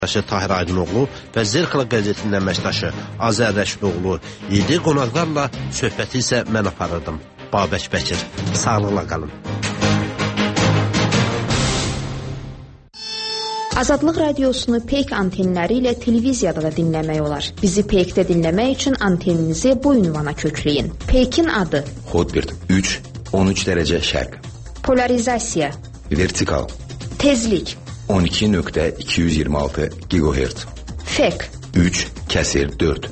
Tahir Aydınoğlu və Zirxla qəzetinin əməkdaşı Azər Rəşidoğlu idi. Qonaqlarla söhbəti isə mən aparırdım. Babək Bəkir. Sağlıqla qalın. Azadlıq radiosunu Peyk antenləri ilə televiziyada da dinləmək olar. Bizi Peykdə dinləmək üçün anteninizi bu ünvana kökləyin. Peykin adı: Hotbird 3, 13 dərəcə şərq. Polarizasiya: Vertikal. Tezlik: 12.226 GHz. Fek: 3/4.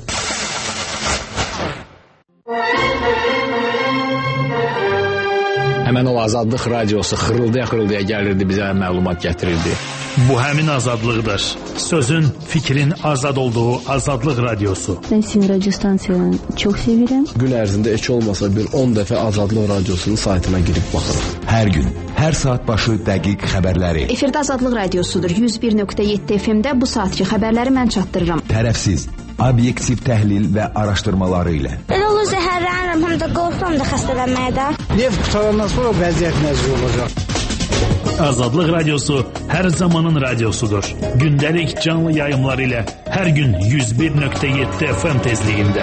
Həmən o Azadlıq radiosu xırıldaya gəlirdi, bizə məlumat gətirirdi. Bu həmin azadlıqdır. Sözün, fikrin azad olduğu Azadlıq radiosu. Ben sizin radyo stansiyanı çok severim. Gün ərzində heç olmasa bir 10 dəfə Azadlıq radiosunun saytına girib baxırıq. Hər gün, hər saat başı dəqiq xəbərləri. Efirdə Azadlıq radiosudur. 101.7 FM-də bu saatki xəbərləri mən çatdırıram. Tərəfsiz, obyektiv təhlil və araşdırmaları ilə. Elə olur zəhərlənirəm, həm də qorxuram da xəstələnməyə də. Neft qutarandan sonra vəziyyət nəzir olacaq. Azadlıq radiosu hər zamanın radiosudur. Gündəlik canlı yayımlar ilə hər gün 101.7 FM tezliyində.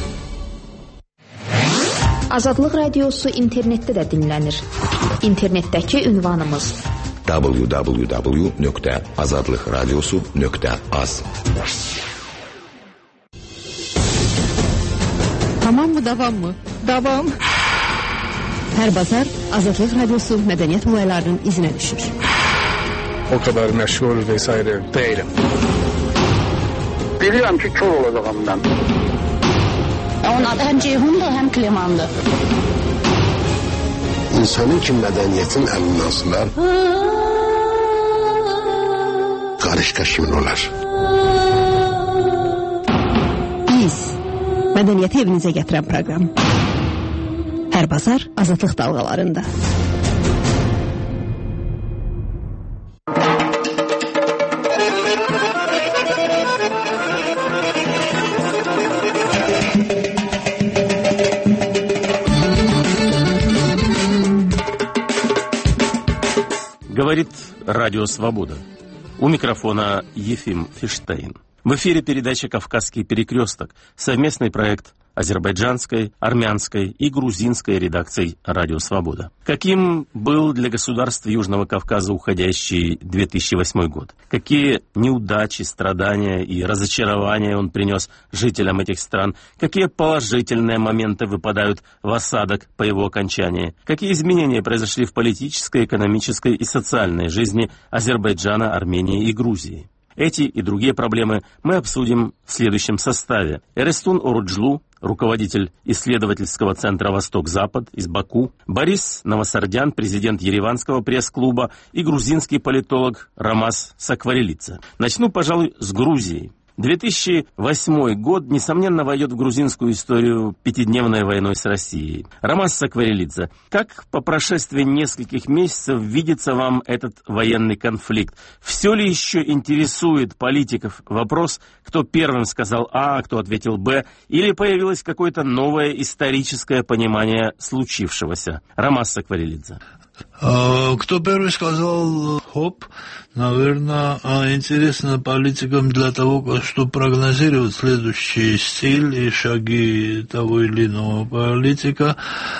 Azadlıq radiosu internetdə də dinlənir. İnternetdəki ünvanımız: www.azadlıqradiosu.az. Tamam mı, davam mı? Davam. Hər bazar Azadlıq radiosu mədəniyyət olaylarının izinə düşür. O kadar məşğul vesaire değilim. Biliyorum ki kör olacağım ben. Onun adı həm Ceyhundur, həm Klemandır. İnsanın ki mədəniyyətin əminasılar qarışqaşımın olar. Biz mədəniyyəti evinizə gətirən proqram. Hər bazar Azadlıq dalğalarında. Говорит Радио Свобода. У микрофона Ефим Фиштейн. В эфире передача «Кавказский перекресток», совместный проект азербайджанской, армянской и грузинской редакций «Радио Свобода». Каким был для государств Южного Кавказа уходящий 2008 год? Какие неудачи, страдания и разочарования он принес жителям этих стран? Какие положительные моменты выпадают в осадок по его окончании? Какие изменения произошли в политической, экономической и социальной жизни Азербайджана, Армении и Грузии? Эти и другие проблемы мы обсудим в следующем составе. Эрестун Оруджлу, руководитель исследовательского центра «Восток-Запад» из Баку, Борис Новосардян, президент Ереванского пресс-клуба, и грузинский политолог Рамаз Сакварелидзе. Начну, пожалуй, с Грузии. 2008 год, несомненно, войдет в грузинскую историю пятидневной войной с Россией. Рамаз Сакварелидзе, как по прошествии нескольких месяцев видится вам этот военный конфликт? Все ли еще интересует политиков вопрос, кто первым сказал А, кто ответил Б, или появилось какое-то новое историческое понимание случившегося? Рамаз Сакварелидзе. Кто первый сказал «хоп», наверное, интересно политикам для того, чтобы прогнозировать следующий стиль и шаги того или иного политика,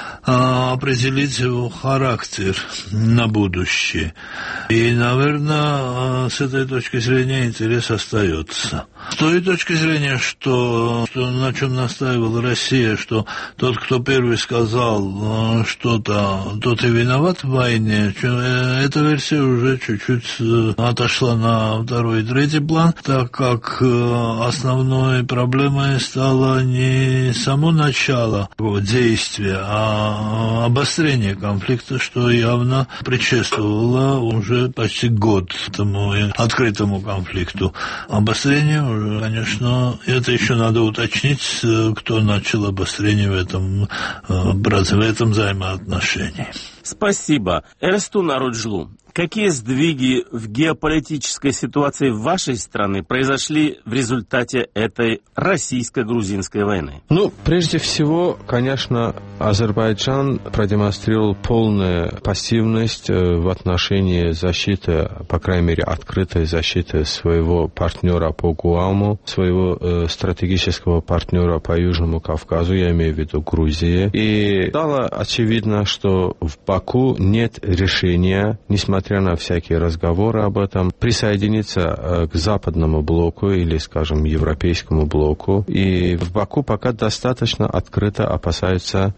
определить его характер на будущее. И, наверное, с этой точки зрения интерес остается. С той точки зрения, что на чем настаивала Россия, что тот, кто первый сказал что-то, тот и виноват в войне, эта версия уже чуть-чуть отошла на второй и третий план, так как основной проблемой стало не само начало действия, а обострение конфликта, что явно предшествовало уже почти год этому открытому конфликту. Обострение уже, конечно, это еще надо уточнить, кто начал обострение в этом взаимоотношении. Спасибо. Эрестун Оруджлу, Какие сдвиги в геополитической ситуации вашей страны произошли в результате этой российско-грузинской войны? Прежде всего, конечно, Азербайджан продемонстрировал полную пассивность в отношении защиты, по крайней мере, открытой защиты своего партнера по ГУАМу, своего стратегического партнера по Южному Кавказу, я имею в виду Грузии. И стало очевидно, что в Баку нет решения, несмотря на всякие разговоры об этом, присоединиться к западному блоку или, скажем, европейскому блоку. И в Баку пока достаточно открыто опасаются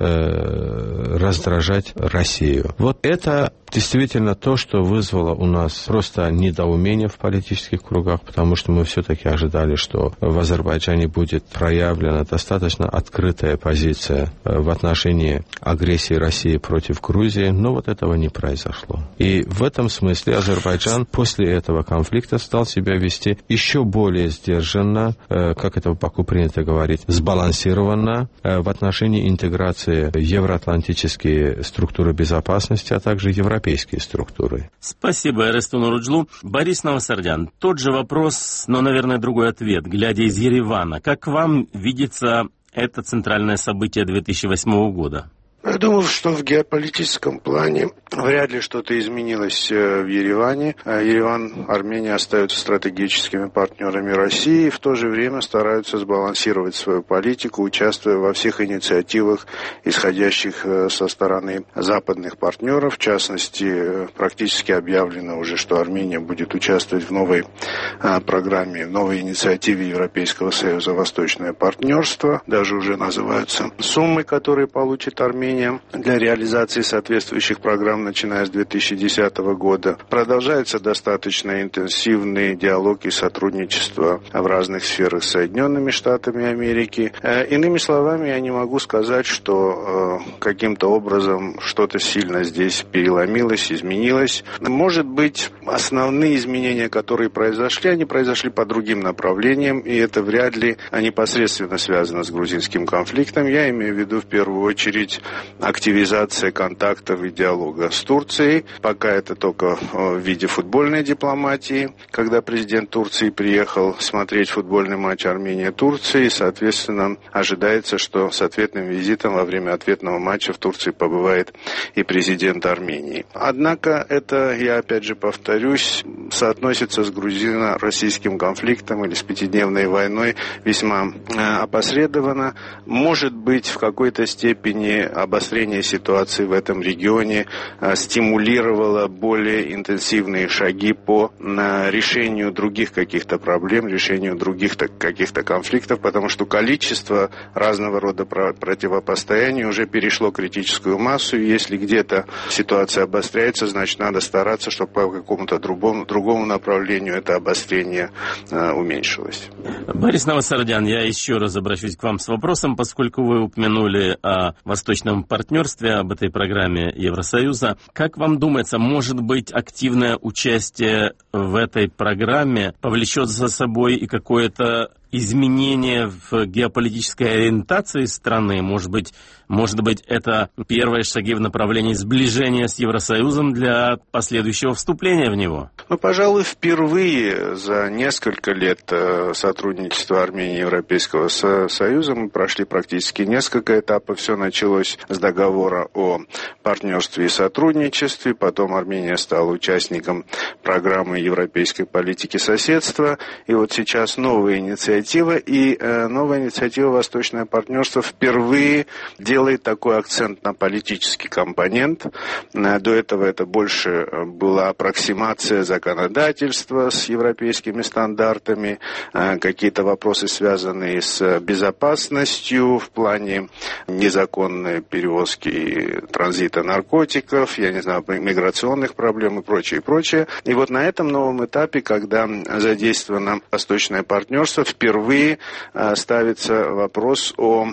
раздражать Россию. Вот это действительно то, что вызвало у нас просто недоумение в политических кругах, потому что мы все-таки ожидали, что в Азербайджане будет проявлена достаточно открытая позиция в отношении агрессии России против Грузии, но вот этого не произошло. И в этом смысле Азербайджан после этого конфликта стал себя вести еще более сдержанно, как это в Баку принято говорить, сбалансированно в отношении интеграции в евроатлантические структуры безопасности, а также европейские структуры. Спасибо, Эресту Нуруджлу. Борис Новосардян, тот же вопрос, но, наверное, другой ответ, глядя из Еревана. Как вам видится это центральное событие 2008 года? Я думаю, что в геополитическом плане вряд ли что-то изменилось в Ереване. Ереван, Армения остаются стратегическими партнерами России и в то же время стараются сбалансировать свою политику, участвуя во всех инициативах, исходящих со стороны западных партнеров. В частности, практически объявлено уже, что Армения будет участвовать в новой программе, в новой инициативе Европейского Союза «Восточное партнерство». Даже уже называются суммы, которые получит Армения для реализации соответствующих программ, начиная с 2010 года. Продолжается достаточно интенсивный диалог и сотрудничество в разных сферах с Соединенными Штатами Америки. Иными словами, я не могу сказать, что каким-то образом что-то сильно здесь переломилось, изменилось. Может быть, основные изменения, которые произошли, они произошли по другим направлениям, и это вряд ли непосредственно связано с грузинским конфликтом. Я имею в виду в первую очередь активизация контактов и диалога с Турцией. Пока это только в виде футбольной дипломатии, когда президент Турции приехал смотреть футбольный матч Армения-Турции, соответственно, ожидается, что с ответным визитом во время ответного матча в Турции побывает и президент Армении. Однако это, я опять же повторюсь, соотносится с грузино-российским конфликтом или с пятидневной войной весьма опосредованно. Может быть, в какой-то степени обострение ситуации в этом регионе стимулировало более интенсивные шаги по решению других каких-то проблем, решению других каких-то конфликтов, потому что количество разного рода противопостояний уже перешло критическую массу, и если где-то ситуация обостряется, значит, надо стараться, чтобы по какому-то другому направлению это обострение уменьшилось. Борис Новосардян, я еще раз обращусь к вам с вопросом, поскольку вы упомянули о восточном партнерстве, об этой программе Евросоюза. Как вам думается, может быть, активное участие в этой программе повлечет за собой и какое-то изменение в геополитической ориентации страны? Может быть, это первые шаги в направлении сближения с Евросоюзом для последующего вступления в него? Пожалуй, впервые за несколько лет сотрудничества Армении и Европейского Союза мы прошли практически несколько этапов. Все началось с договора о партнерстве и сотрудничестве. Потом Армения стала участником программы европейской политики соседства. И вот сейчас новая инициатива. И новая инициатива «Восточное партнерство» впервые делает такой акцент на политический компонент. До этого это больше была аппроксимация законодательства с европейскими стандартами, какие-то вопросы, связанные с безопасностью в плане незаконной перевозки и транзита наркотиков, миграционных проблем и прочее, прочее. И вот на этом новом этапе, когда задействовано Восточное партнерство, впервые ставится вопрос о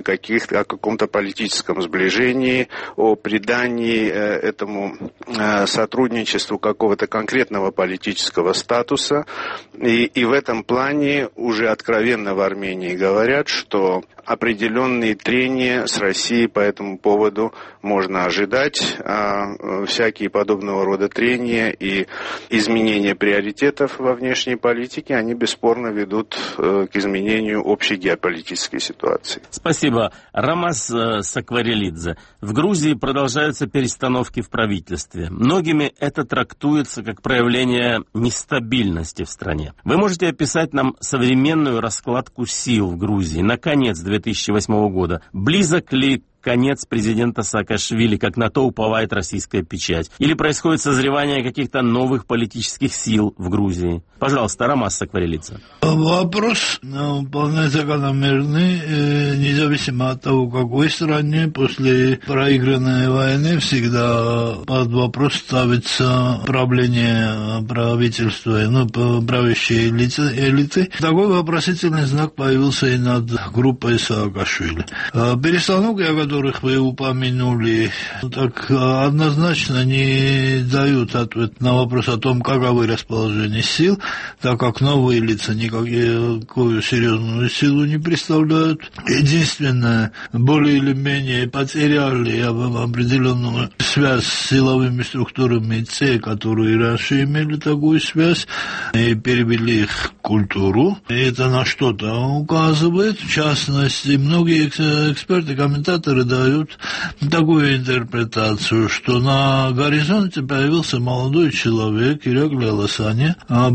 каком-то политическом сближении, о придании этому сотрудничеству какого-то конкретного политического статуса. И в этом плане уже откровенно в Армении говорят, что определенные трения с Россией по этому поводу можно ожидать. Всякие подобного рода трения и изменения приоритетов во внешней политике, они бесспорно ведут к изменению общей геополитической ситуации. Спасибо. Рамаз Сакварелидзе. В Грузии продолжаются перестановки в правительстве. Многими это трактуется как проявление нестабильности в стране. Вы можете описать нам современную раскладку сил в Грузии на конец 2008 года? Близок ли конец президента Саакашвили, как на то уповает российская печать? Или происходит созревание каких-то новых политических сил в Грузии? Пожалуйста, Рамаз Сакварелидзе. Вопрос вполне закономерный, независимо от того, какой стране после проигранной войны всегда под вопрос ставится правление правительства, правящей элиты. Такой вопросительный знак появился и над группой Саакашвили. Перестановки, о которых вы упомянули, так однозначно не дают ответ на вопрос о том, каковы расположение сил, так как новые лица никакую серьезную силу не представляют. Единственное, более или менее потеряли определенную связь с силовыми структурами те, которые раньше имели такую связь, и перевели их в культуру. И это на что-то указывает. В частности, многие эксперты, комментаторы дают такую интерпретацию, что на горизонте появился молодой человек, Иракли Аласани,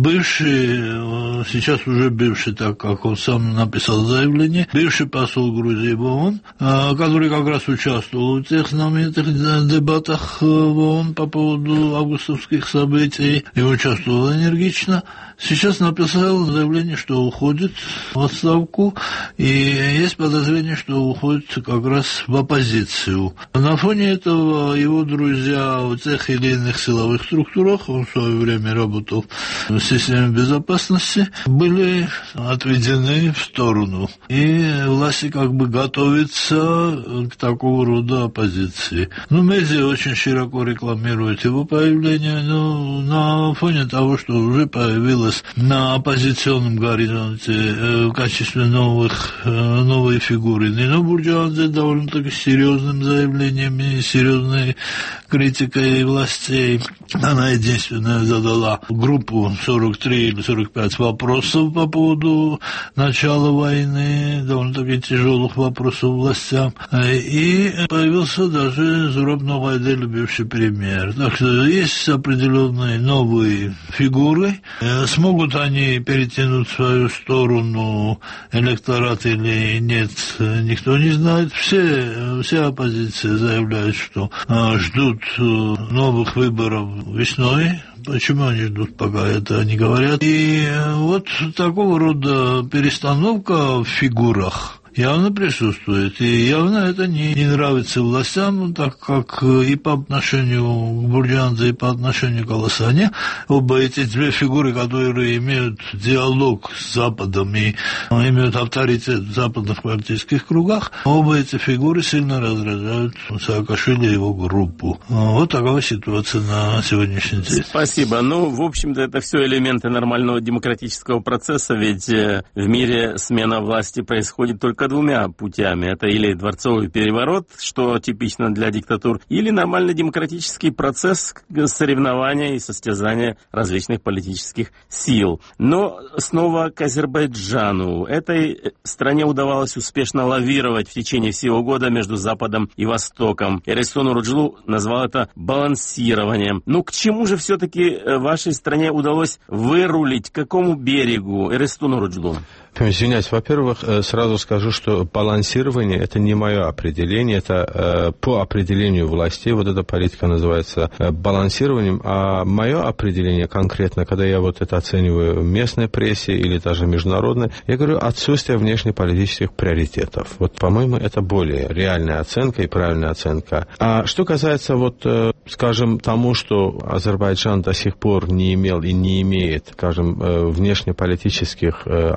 бывший, сейчас уже бывший, так как он сам написал заявление, бывший посол Грузии в ООН, который как раз участвовал в тех знаменитых дебатах в ООН по поводу августовских событий и участвовал энергично. Сейчас написал заявление, что уходит в отставку, и есть подозрение, что уходит как раз в оппозицию. На фоне этого его друзья в тех или иных силовых структурах, он в свое время работал в системе безопасности, были отведены в сторону. И власти как бы готовятся к такого рода оппозиции. Медиа очень широко рекламируют его появление, но на фоне того, что уже появилось на оппозиционном горизонте в качестве новой фигуры Нино Бурджуадзе довольно-таки серьезным заявлением и серьезной критикой властей. Она единственная задала группу 43 или 45 вопросов по поводу начала войны, довольно-таки тяжелых вопросов властям. И появился даже Зураб Ноғайдели, бывший премьер. Так что есть определенные новые фигуры. Смогут они перетянуть в свою сторону электорат или нет, никто не знает. Вся оппозиция заявляет, что ждут новых выборов весной. Почему они ждут, пока это не говорят. И вот такого рода перестановка в фигурах явно присутствует. И явно это не нравится властям, так как и по отношению к Бурджуадзе, и по отношению к Аласане, оба эти две фигуры, которые имеют диалог с Западом и имеют авторитет в западных партийских кругах, оба эти фигуры сильно раздражают Саакашвили и его группу. Вот такова ситуация на сегодняшний день. Спасибо. В общем-то, это все элементы нормального демократического процесса, ведь в мире смена власти происходит только двумя путями. Это или дворцовый переворот, что типично для диктатур, или нормальный демократический процесс соревнования и состязания различных политических сил. Но снова к Азербайджану. Этой стране удавалось успешно лавировать в течение всего года между Западом и Востоком. Эрестон Уруджулу назвал это балансированием. К чему же все-таки вашей стране удалось вырулить? К какому берегу? Эрестон Уруджулу. Извиняюсь, во-первых, сразу скажу, что балансирование – это не мое определение, это по определению властей, вот эта политика называется балансированием, а мое определение конкретно, когда я вот это оцениваю в местной прессе или даже международной, я говорю отсутствие внешнеполитических приоритетов. Вот, по-моему, это более реальная оценка и правильная оценка. А что касается, скажем, тому, что Азербайджан до сих пор не имел и не имеет, скажем, внешнеполитических определенных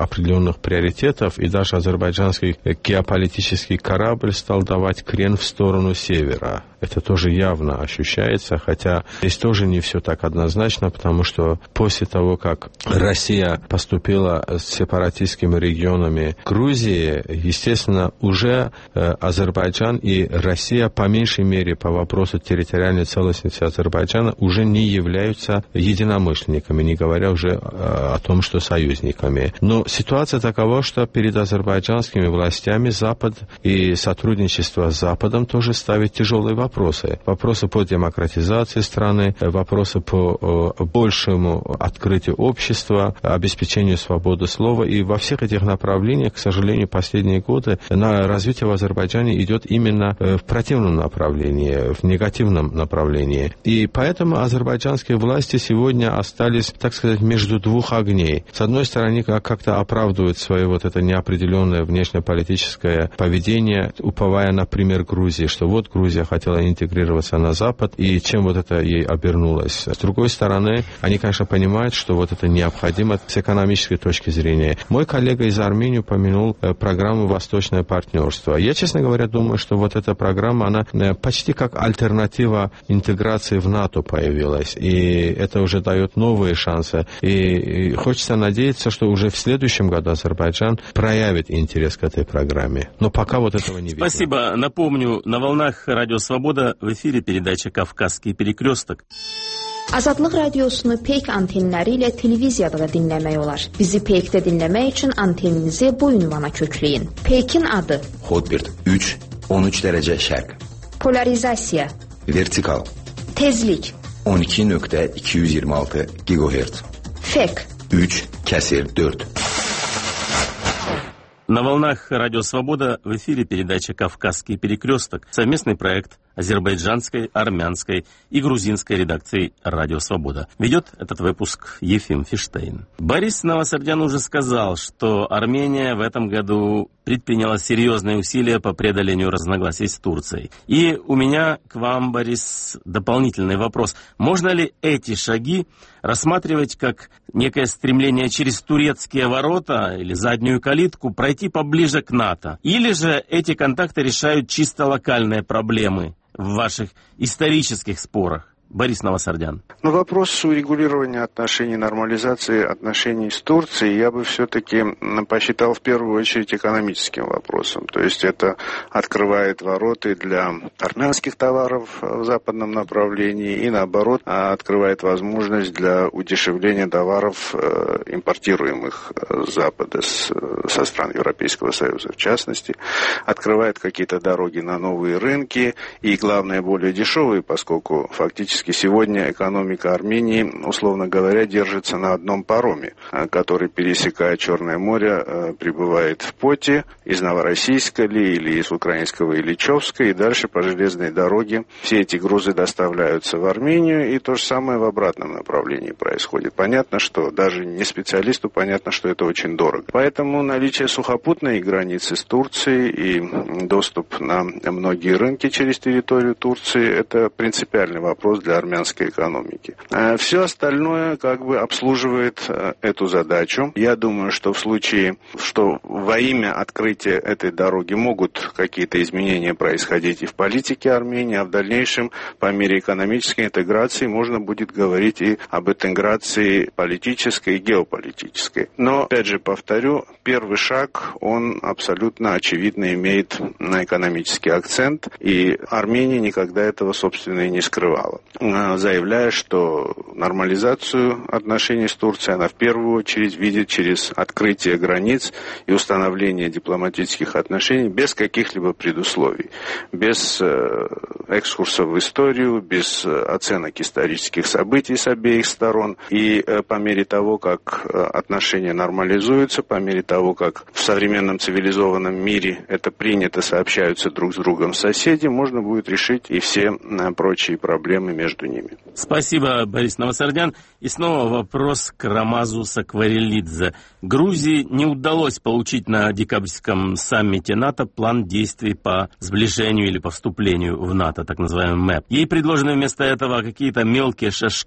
определенных приоритетов, и даже азербайджанский геополитический корабль стал давать крен в сторону севера. Это тоже явно ощущается, хотя здесь тоже не все так однозначно, потому что после того, как Россия поступила с сепаратистскими регионами Грузии, естественно, уже Азербайджан и Россия, по меньшей мере, по вопросу территориальной целостности Азербайджана, уже не являются единомышленниками, не говоря уже о том, что союзниками. Но ситуация такова, что перед азербайджанскими властями Запад и сотрудничество с Западом тоже ставит тяжелые вопросы. Вопросы по демократизации страны, вопросы по большему открытию общества, обеспечению свободы слова. И во всех этих направлениях, к сожалению, последние годы развитие в Азербайджане идет именно в противном направлении, в негативном направлении. И поэтому азербайджанские власти сегодня остались, так сказать, между двух огней. С одной стороны, как-то оправдывают свое вот это неопределенное внешнеполитическое поведение, уповая на пример Грузии, что вот Грузия хотела интегрироваться на Запад, и чем вот это ей обернулось. С другой стороны, они, конечно, понимают, что вот это необходимо с экономической точки зрения. Мой коллега из Армении упомянул программу «Восточное партнерство». Я, честно говоря, думаю, что вот эта программа, она почти как альтернатива интеграции в НАТО появилась, и это уже дает новые шансы. И хочется надеяться, что уже в следующем году Азербайджан проявит интерес к этой программе. Но пока вот этого не видно. Спасибо. Напомню, на волнах Радио Свобода в эфире передача «Кавказский перекресток». Azadlıq radiosunu peyk antenləri ilə televiziyada da dinləmək olar. Bizi peykdə dinləmək üçün anteninizi bu ünvana kökləyin. Peykin adı: Hotbird 3, 13 dərəcə şərq. Polarizasiya: Vertikal. Tezlik: 12.226 GHz. Fek: 3/4. На волнах Радио Свобода в эфире передача «Кавказский перекресток», совместный проект азербайджанской, армянской и грузинской редакций «Радио Свобода». Ведет этот выпуск Ефим Фиштейн. Борис Новосардян уже сказал, что Армения в этом году предприняла серьезные усилия по преодолению разногласий с Турцией. И у меня к вам, Борис, дополнительный вопрос. Можно ли эти шаги рассматривать как некое стремление через турецкие ворота или заднюю калитку пройти поближе к НАТО? Или же эти контакты решают чисто локальные проблемы в ваших исторических спорах? Борис Новосардян. Но вопрос урегулирования отношений, нормализации отношений с Турцией я бы все-таки посчитал в первую очередь экономическим вопросом. То есть это открывает ворота для армянских товаров в западном направлении и наоборот открывает возможность для удешевления товаров, импортируемых с Запада, со стран Европейского Союза в частности. Открывает какие-то дороги на новые рынки и, главное, более дешевые, поскольку фактически сегодня экономика Армении, условно говоря, держится на одном пароме, который, пересекая Черное море, прибывает в Поте из Новороссийска или из украинского Ильичевска, и дальше по железной дороге все эти грузы доставляются в Армению, и то же самое в обратном направлении происходит. Понятно, что даже не специалисту понятно, что это очень дорого. Поэтому наличие сухопутной границы с Турцией и доступ на многие рынки через территорию Турции – это принципиальный вопрос для армянской экономики. Все остальное как бы обслуживает эту задачу. Я думаю, что в случае, что во имя открытия этой дороги могут какие-то изменения происходить и в политике Армении, а в дальнейшем по мере экономической интеграции можно будет говорить и об интеграции политической и геополитической. Но, опять же, повторю, первый шаг, он абсолютно очевидно имеет экономический акцент, и Армения никогда этого, собственно, и не скрывала, заявляя, что нормализацию отношений с Турцией она в первую очередь видит через открытие границ и установление дипломатических отношений без каких-либо предусловий, без экскурсов в историю, без оценок исторических событий с обеих сторон. И по мере того, как отношения нормализуются, по мере того, как в современном цивилизованном мире это принято, сообщаются друг с другом соседи, можно будет решить и все прочие проблемы между ними. Спасибо, Борис Новосардян. И снова вопрос к Рамазу Сакварелидзе. Грузии не удалось получить на декабрьском саммите НАТО план действий по сближению или по вступлению в НАТО, так называемый МЭП. Ей предложены вместо этого какие-то мелкие шажки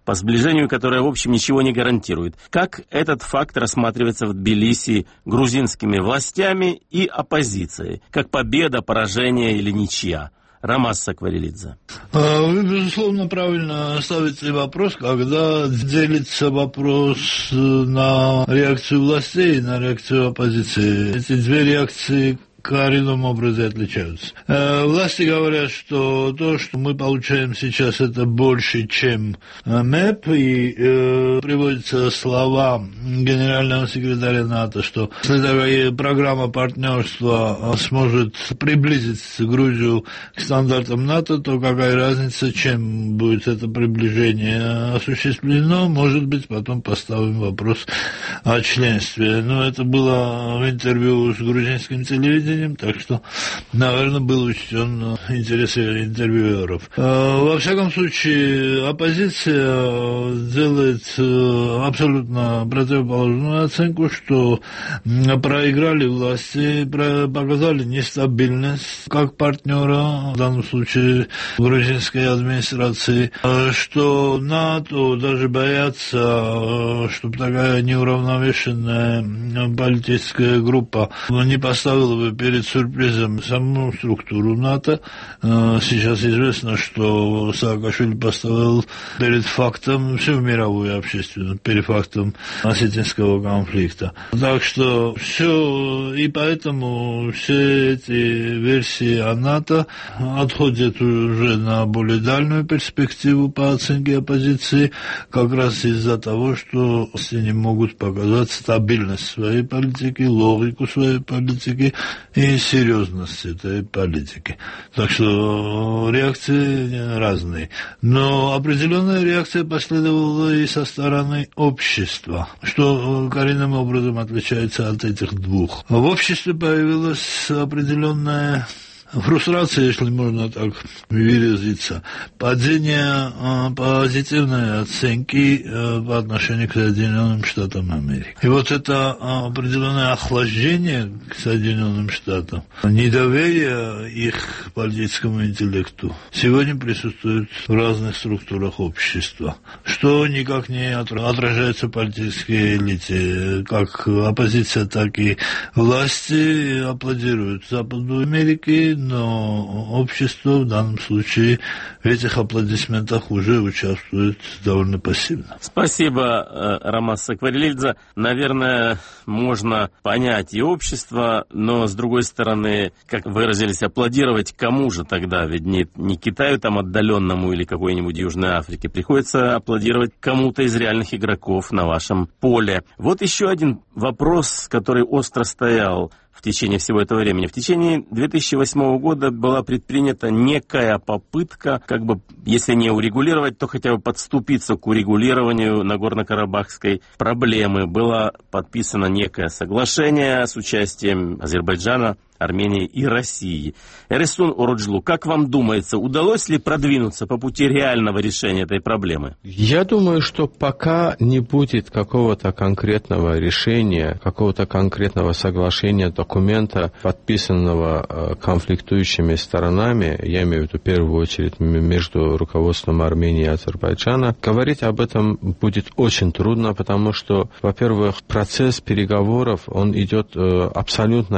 по сближению, которое, в общем, ничего не гарантирует. Как этот факт рассматривается в Тбилиси грузинскими властями и оппозицией? Как победа, поражение или ничья? Рамаз Сакварелидзе. Вы, безусловно, правильно ставите вопрос, когда делится вопрос на реакцию властей и на реакцию оппозиции. Эти две реакции коренном образе отличаются. Власти говорят, что то, что мы получаем сейчас, это больше, чем МЭП, и приводятся слова генерального секретаря НАТО, что если такая программа партнерства сможет приблизить Грузию к стандартам НАТО, то какая разница, чем будет это приближение осуществлено, может быть, потом поставим вопрос о членстве. Но это было в интервью с грузинским телевидением, так что, наверное, был учтен интерес интервьюеров. Во всяком случае, оппозиция делает абсолютно противоположную оценку, что проиграли власти, показали нестабильность как партнера, в данном случае грузинской администрации, что НАТО даже боятся, чтобы такая неуравновешенная политическая группа не поставила бы перед сюрпризом саму структуру НАТО. Сейчас известно, что Саакашвили поставил перед фактом всю мировую общественность, перед фактом осетинского конфликта. Так что все, и поэтому все эти версии о НАТО отходят уже на более дальнюю перспективу по оценке оппозиции, как раз из-за того, что они могут показать стабильность своей политики, логику своей политики и серьезность этой политики. Так что реакции разные. Но определенная реакция последовала и со стороны общества, что коренным образом отличается от этих двух. В обществе появилась определенная фрустрация, если можно так выразиться, падение позитивной оценки по отношению к Соединенным Штатам Америки. И вот это определенное охлаждение к Соединенным Штатам, недоверие их политическому интеллекту сегодня присутствует в разных структурах общества, что никак не отражается в политической элите. Как оппозиция, так и власти аплодируют Западу Америки, но общество в данном случае в этих аплодисментах уже участвует довольно пассивно. Спасибо, Рамаз Сакварелидзе. Наверное, можно понять и общество, но, с другой стороны, как выразились, аплодировать кому же тогда? Ведь не Китаю там отдаленному или какой-нибудь Южной Африке. Приходится аплодировать кому-то из реальных игроков на вашем поле. Вот еще один вопрос, который остро стоял в течение всего этого времени. В течение 2008 года была предпринята некая попытка, как бы, если не урегулировать, то хотя бы подступиться к урегулированию Нагорно-Карабахской проблемы. Было подписано некое соглашение с участием Азербайджана, Армении и России. Эрестун Оруджлу, как вам думается, удалось ли продвинуться по пути реального решения этой проблемы? Я думаю, что пока не будет какого-то конкретного решения, какого-то конкретного соглашения, документа, подписанного конфликтующими сторонами, я имею в виду в первую очередь между руководством Армении и Азербайджана, говорить об этом будет очень трудно, потому что, во-первых, процесс переговоров, он идет абсолютно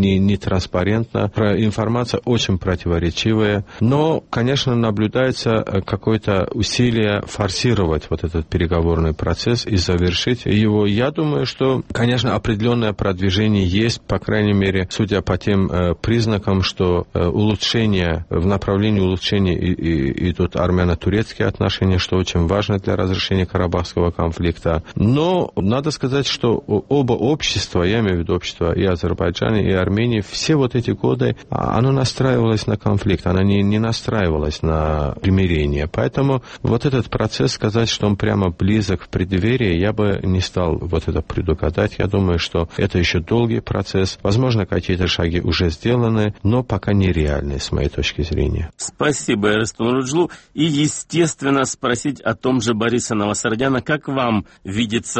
не транспарентно, информация очень противоречивая, но, конечно, наблюдается какое-то усилие форсировать вот этот переговорный процесс и завершить его. Я думаю, что, конечно, определенное продвижение есть, по крайней мере, судя по тем признакам, что улучшения, в направлении улучшения идут армяно-турецкие отношения, что очень важно для разрешения Карабахского конфликта. Но надо сказать, что оба общества, я имею в виду общество и Азербайджана, и Армении, все вот эти годы, оно настраивалось на конфликт, оно не настраивалось на примирение. Поэтому вот этот процесс, сказать, что он прямо близок в преддверии, я бы не стал вот это предугадать. Я думаю, что это еще долгий процесс. Возможно, какие-то шаги уже сделаны, но пока нереальные, с моей точки зрения. Спасибо, Эрестун Оруджлу. И, естественно, спросить о том же Бориса Новосардяна. Как вам видится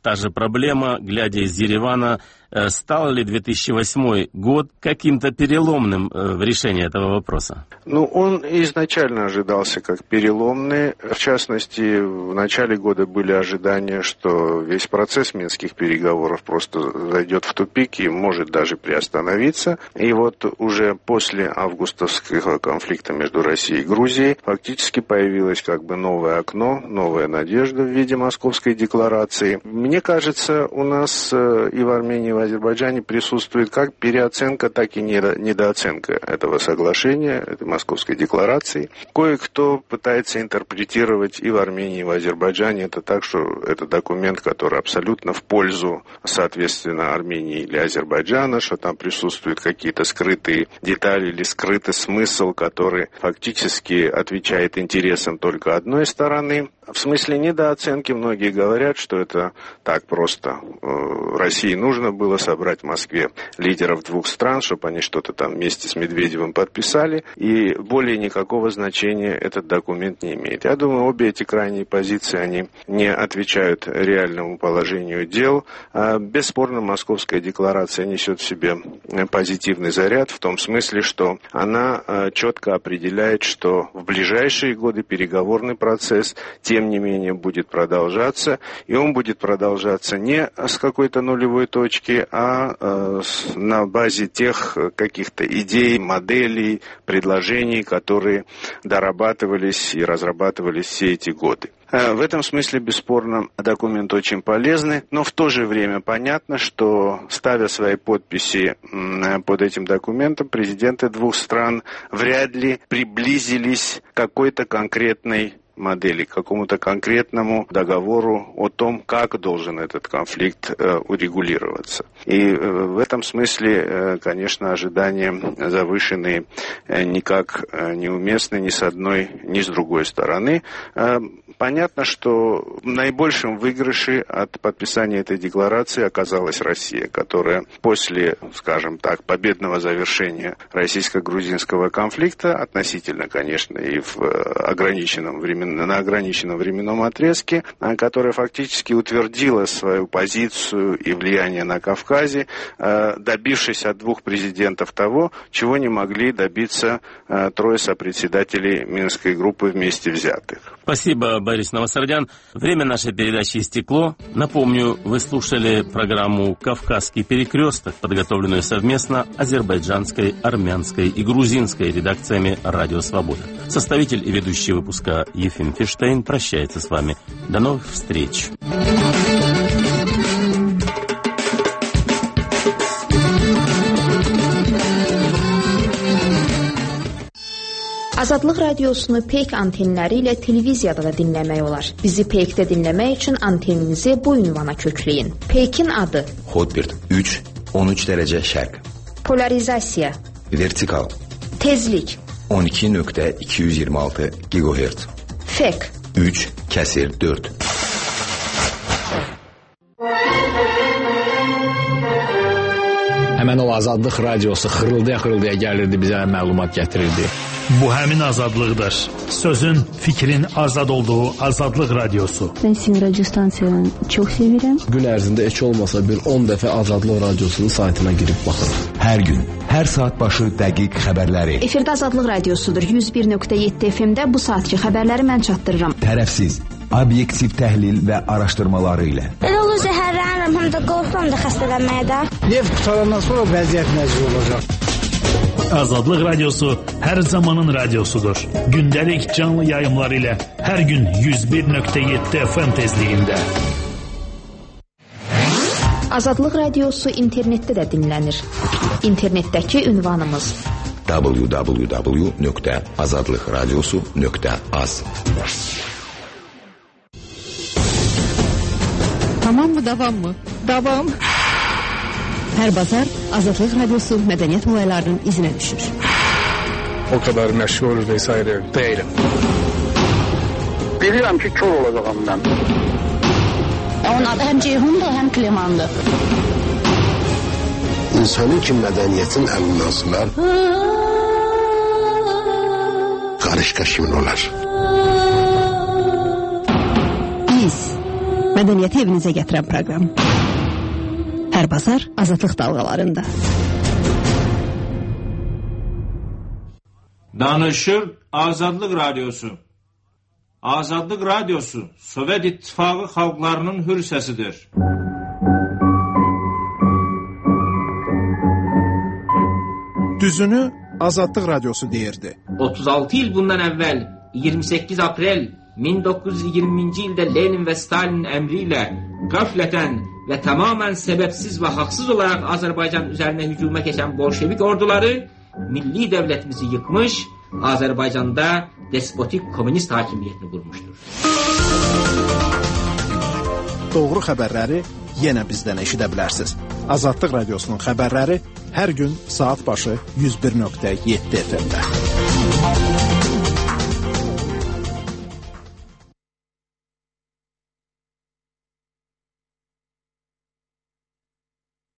та же проблема, глядя из Еревана. Стал ли 2008 год каким-то переломным в решении этого вопроса? Ну, он изначально ожидался как переломный. В частности, в начале года были ожидания, что весь процесс минских переговоров просто зайдет в тупик и может даже приостановиться. И вот уже после августовского конфликта между Россией и Грузией фактически появилось как бы новое окно, новая надежда в виде Московской декларации. Мне кажется, у нас и в Армении, и в Азербайджане присутствует как переоценка, так и недооценка этого соглашения, этой Московской декларации. Кое-кто пытается интерпретировать и в Армении, и в Азербайджане это так, что это документ, который абсолютно в пользу, соответственно, Армении или Азербайджана, что там присутствуют какие-то скрытые детали или скрытый смысл, который фактически отвечает интересам только одной стороны. В смысле недооценки многие говорят, что это так просто. России нужно было собрать в Москве лидеров двух стран, чтобы они что-то там вместе с Медведевым подписали, и более никакого значения этот документ не имеет. Я думаю, обе эти крайние позиции, они не отвечают реальному положению дел. Бесспорно, Московская декларация несет в себе позитивный заряд, в том смысле, что она четко определяет, что в ближайшие годы переговорный процесс тем не менее будет продолжаться, и он будет продолжаться не с какой-то нулевой точки, а на базе тех каких-то идей, моделей, предложений, которые дорабатывались и разрабатывались все эти годы. В этом смысле, бесспорно, документ очень полезный, но в то же время понятно, что, ставя свои подписи под этим документом, президенты двух стран вряд ли приблизились к какой-то конкретной модели, к какому-то конкретному договору о том, как должен этот конфликт урегулироваться. И в этом смысле, конечно, ожидания завышенные никак неуместны ни с одной, ни с другой стороны. Понятно, что в наибольшем выигрыше от подписания этой декларации оказалась Россия, которая после, скажем так, победного завершения российско-грузинского конфликта, относительно, конечно, и на ограниченном временном отрезке, которая фактически утвердила свою позицию и влияние на Кавказе, добившись от двух президентов того, чего не могли добиться трое сопредседателей Минской группы вместе взятых. Спасибо, Борис Новосардян. Время нашей передачи истекло. Напомню, вы слушали программу «Кавказский перекресток», подготовленную совместно азербайджанской, армянской и грузинской редакциями «Радио Свобода». Составитель и ведущий выпуска Ефим Фиштейн прощается с вами. До новых встреч. Azadlıq radiosunu Peyk antenləri ilə televiziyada da dinləmək olar. Bizi Peykdə dinləmək üçün anteninizi bu ünvana kökləyin. Peykin adı: Hotbird 3, 13 dərəcə şərq. Polarizasiya: Vertikal. Tezlik: 12.226 GHz. Fek: 3/4. Həmən o Azadlıq radiosu xırıldaya-xırıldaya gəlirdi, bizə məlumat gətirirdi. Bu həmin azadlıqdır. Sözün, fikrin azad olduğu Azadlıq radiosu. Ben sizin radyo stansiyanı çok sevirəm. Gün ərzində heç olmasa bir 10 dəfə Azadlıq radiosunun saytına girib baxırıq. Hər gün, hər saat başı dəqiq xəbərləri. Efirdə Azadlıq radiosudur. 101.7 FM-də bu saatki xəbərləri mən çatdırıram. Tərəfsiz, obyektiv təhlil və araşdırmaları ilə. Elə olur zəhərlənirəm, həm də qorxuram da xəstələnməyə də. Neft qutarandan sonra vəziyyət necə olacaq? Azadlıq radiosu hər zamanın radiosudur. Gündəlik canlı yayımlar ilə hər gün 101.7 FM tezliyində. Azadlıq radiosu internetdə də dinlənir. İnternetdəki ünvanımız www.azadlıqradiosu.az. Tamam mı, davam mı? Davam. Hər bazar Azadlıq radiosu mədəniyyət olaylarının izinə düşür. O kadar meşgul vesaire değilim. Bilirəm ki, kör olacağım mən. Onun adı həm Ceyhundur, həm Klemandır. İnsanın ki mədəniyyətin əminasılar qarışqa kimin olar? Biz Mədəniyyəti evinizə gətirən proqram. Hər bazar Azadlıq dalğalarında. Danışır Azadlıq Radyosu. Azadlıq Radyosu Sovet İttifaqı xalqlarının hür səsidir. Düzünü Azadlıq Radyosu deyirdi. 36 il bundan əvvəl 28 aprel 1920-ci ildə Lenin və Stalinin əmri ilə qəflətən və tamamən səbəbsiz və haqsız olaraq Azərbaycan üzərinə hücuma keçən bolşevik orduları milli dövlətimizi yıkmış, Azərbaycanda despotik komünist hakimiyyətini qurmuşdur. Doğru xəbərləri yenə bizdən eşidə bilərsiniz. Azadlıq Radyosunun xəbərləri hər gün saat başı 101.7 FM-də.